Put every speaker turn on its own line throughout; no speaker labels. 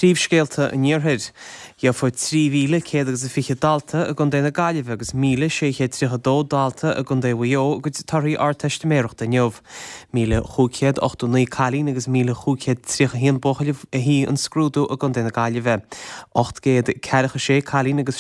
Príomhscéalta in Níorthaid. Fa 3,150 dalta a gon déna gaiileh agus 1,632 dalta a gon déhhuio go tarí arteiste méireachta neomh. 1,589 cálín agus 1,531 bochailh a hí an scrúdú a gon déna gaiileh. 846 cálín agus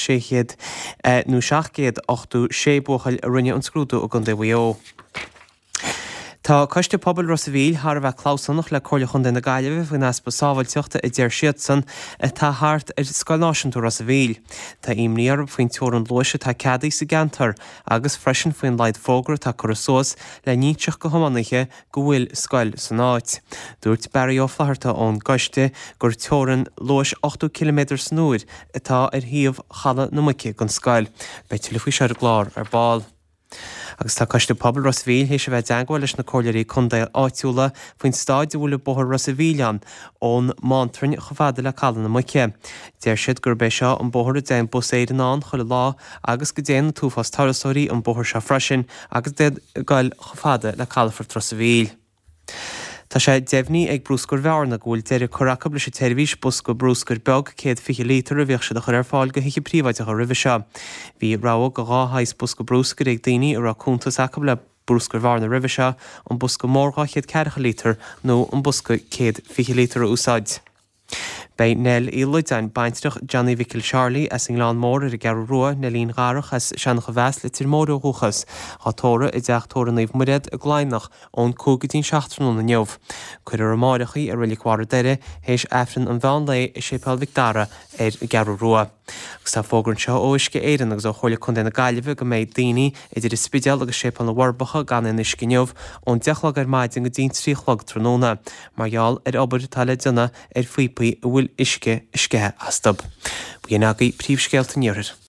786 bochail a rinne an scrúdú a gon déhhuio. Tá coiste pobl Rossaville har bheith chlásannach le choirle chun déna gaiileh faoin aspa sábhailteachta I dtéir siad san tá thart Scoil Náisiúnta Rossaville. Tá imníar faoin teoran luise tá ceadaí sa gantar agus freisin faoin leid fógra tá chorasós le níteach go homanaiche go bhfuil scoil san áit. Dúirt Barry O'Flaherty ón coiste gur teoran luis 8 km snúir atá híomh chala na muice gon scoil. Beitil faoi seir glár ar ball. Agus tá coiste pobl Rossaville hééis se bheith deagháil leis na cóileirí chundail áitiúla faoin stáid bhfuil bothar Rossavillan ón mántrainn chomhfada le callan na muice. Déir siad gur béis seo an bothar a déan bus éidirán chuile lá agus go déanana túfas tarasóirí an bothar se freisin agus déad gáil chomhfada le Calafort Rossaville. Tá sé déimhní ag brúscar bhearna ghúil deidir choracab leis téirvís bus go brúscar beag 150 lítar a bhíoh se de chuir fáil go hiiche príomhaide a ribh seo. Bhí rá go gáthais bus go brúscar ag daoine ar cúntas acab le brúscar bhearna ribh seo an bus go mórgá 140 lítar nó an bus go 150 lítar úsáid. Bei Nel Iloidain baintrach Johnny Vickil Charlie as Inglan mór ar a garú rua na lín gárach as seannach a bheas le tír mór ó húchas. Chátóra I deach tóra naomh muiread a gláinach ón 17 na neomh. Cuir ar máirechaí a rilig cuara deire héis efran an bhean lei I sépal Victara ar a garú rua. Agus tá fógrann seo óisce éireann agus ó choirle chun déna gaiileh go méid daoine idir is spideal agus sépal na warbacha gan in isci neomh ón deachlag ar maidin go dín tríchlog tróna. Margheall ar obair talile duna ar faoipaí a bhfuil isce astab. Bhí agaí príomhscéalta Níorthaid.